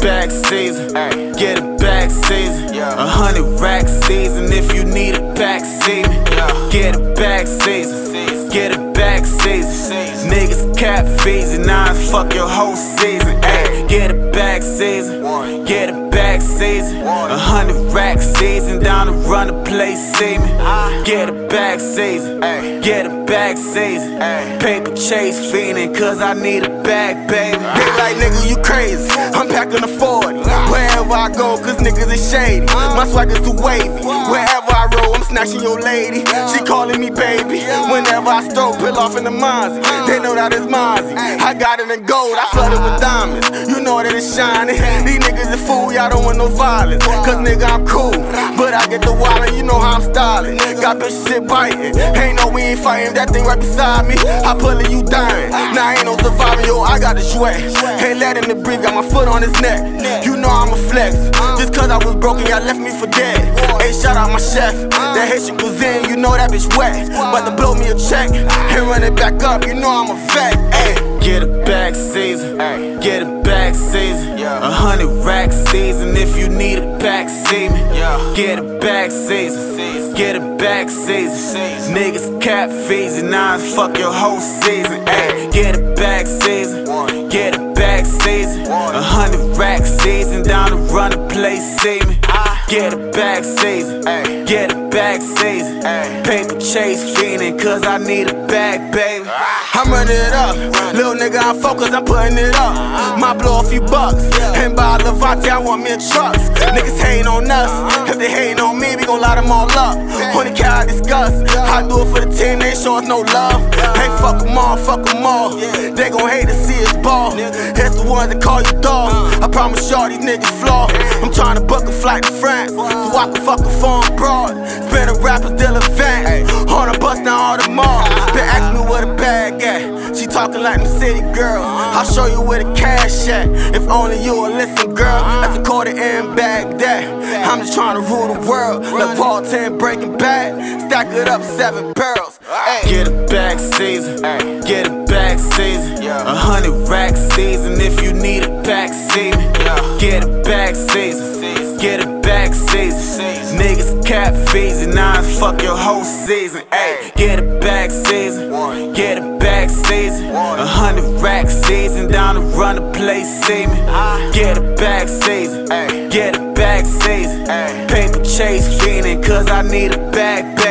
back season, get a back season. 100 rack season if you need a back season. Get a back season, get a back season. Niggas cap fees and I fuck your whole season. Get a back season, get a back season. 100 rack season down to run the place, see me. Get a back season, get a back season. Paper chase fiendin' cause I need a bag, baby. They like, nigga, you crazy. I'm packing a 40 wherever I go, cause niggas is shady. My swag is too wavy. Wherever I roll, I'm snatching your lady. She calling me baby. Whenever I stroll, pull off in the Mozzie. They know that it's Mozzie. I got it in gold, I flooded with diamonds. You know that it's shining. These niggas is fool, y'all don't want no violence. Cause nigga, I'm cool, but I get the wallet, you know how I'm styling. Got bitches sit biting. Ain't no, we ain't fighting, that thing right beside me. I pullin' you dying. Now ain't no surviving, yo, I got the sweat. Ain't let him to breathe, got my foot on his neck. You know I'm a flex. Just cause I was broken, y'all left me for dead. Hey, shout out my chef. That Haitian cuisine, you know that bitch wet. But to blow me a check and run it back up, you know I'm a vet. Get a back season, get a back season. 100 rack season if you need a back season. Get a back season, get a back season. Niggas cap fees and I fuck your whole season. Get a back season, get a back season. 100 rack season down to run the place, see me. Get a back season, get a back season. Paper chase fiendin' cause I need a bag, baby. I'm running it up, little nigga, I'm focused, I'm putting it up. Might blow a few bucks, and buy a Levante, I want me a truck. Niggas hating on us, if they hating on me, we gon' light them all up. 100K I discuss, I do it for the team, they show us no love. Hey, fuck them all, fuck them all. They gon' hate to see us ball. It's the ones that call you dog. I promise y'all these niggas flaw. I'm trying to book a flight to France, so I can fuck a foreign broad. Spin a rapper, still advance. On a bus down all the mall. They ask me where the bag at. She talking like them city girls. I'll show you where the cash at. If only you would listen, girl. That's a quarter in Baghdad. I'm just trying to rule the world. Like Paul 10 Breaking Bad. Stack it up 7 barrels. Get a back season, get a back season. 100 rack season if you need a back season. Get a back season, get a back season. Niggas cap fees and I fuck your whole season. Get a back season, get a back season. 100 rack season down to run the place, see me. Get a back season, get a back season. Paper chase fiendin' cause I need a bag.